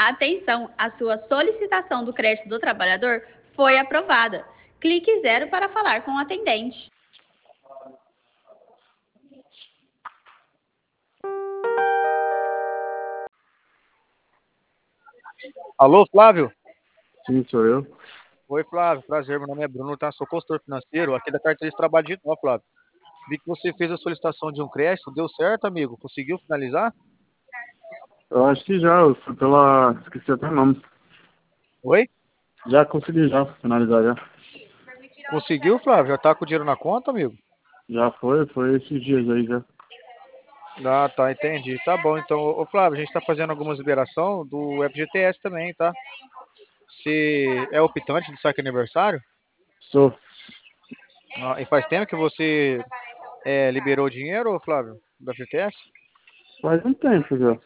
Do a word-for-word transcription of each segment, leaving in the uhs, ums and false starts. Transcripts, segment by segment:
Atenção, a sua solicitação do crédito do trabalhador foi aprovada. Clique zero para falar com o atendente. Alô, Flávio? Sim, sou eu. Oi, Flávio. Prazer, meu nome é Bruno, tá? Sou consultor financeiro aqui da carteira de trabalho digital, Flávio. Vi que você fez a solicitação de um crédito, deu certo, amigo? Conseguiu finalizar? Eu acho que já, eu fui pela. Esqueci até o nome. Oi? Já consegui já finalizar já. Conseguiu, Flávio? Já tá com o dinheiro na conta, amigo? Já foi, foi esses dias aí já. Ah, tá, entendi. Tá bom, então, ô Flávio, a gente tá fazendo algumas liberação do F G T S também, tá? Você é optante do saque aniversário? Sou. Ah, e faz tempo que você é, liberou o dinheiro, Flávio, do F G T S? Faz um tempo já.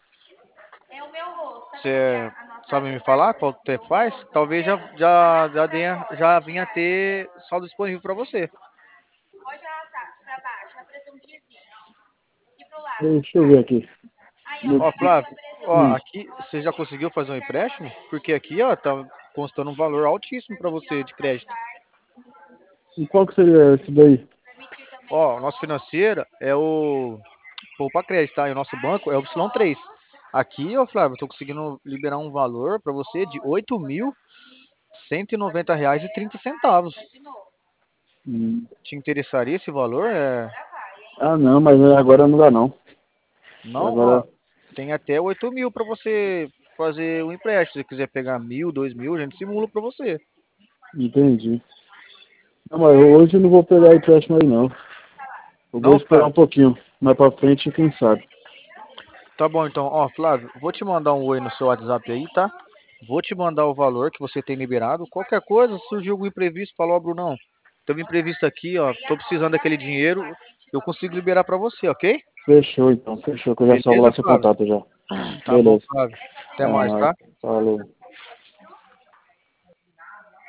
Você sabe me falar qual tempo faz? Talvez já, já, já, tenha, já vinha ter saldo disponível para você. Deixa eu ver aqui. No- Ó, Flávio, ó, Hum. aqui você já conseguiu fazer um empréstimo? Porque aqui, ó, tá constando um valor altíssimo para você de crédito. E qual que seria esse daí? Ó, o nosso financeiro é o Poupa Crédito, tá? E o nosso banco é o Y três. Aqui, ó, Flávio, eu tô conseguindo liberar um valor para você de oito mil cento e noventa reais e trinta centavos. Hum. Te interessaria esse valor? É... Ah, não, mas agora não dá não. Não, ó, Agora, tem até oito mil para você fazer o empréstimo. Se você quiser pegar mil, dois mil, a gente simula para você. entendi. Não, mas hoje eu não vou pegar empréstimo aí não. Eu vou Não, esperar um Flávio? pouquinho. Mais pra frente, quem sabe. Tá bom, então, ó, Flávio, vou te mandar um oi no seu WhatsApp aí, tá? Vou te mandar o valor que você tem liberado. Qualquer coisa, surgiu algum imprevisto, falou, ó, Brunão, teve um imprevisto aqui, ó, tô precisando daquele dinheiro, eu consigo liberar para você, ok? Fechou então, fechou, que eu já salvo Beleza, lá seu Flávio? contato já. Tá bom, Beleza. Flávio. Até É mais, nóis. tá? Falou.